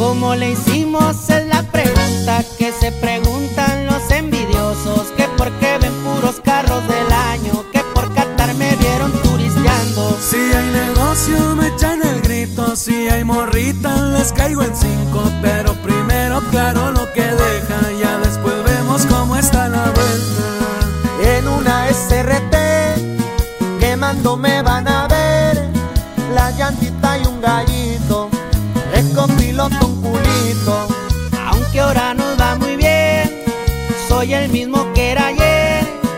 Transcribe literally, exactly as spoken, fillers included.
¿Cómo le hicimos? Es la pregunta que se preguntan los envidiosos. Que por qué ven puros carros del año, que por Qatar me vieron turisteando. Si hay negocio me echan el grito, si hay morritas les caigo en cinco. Pero primero claro lo que deja, ya después vemos cómo está la vuelta. En una S R T quemando me van a ver, la llantita y un gallito, el copiloto un culo.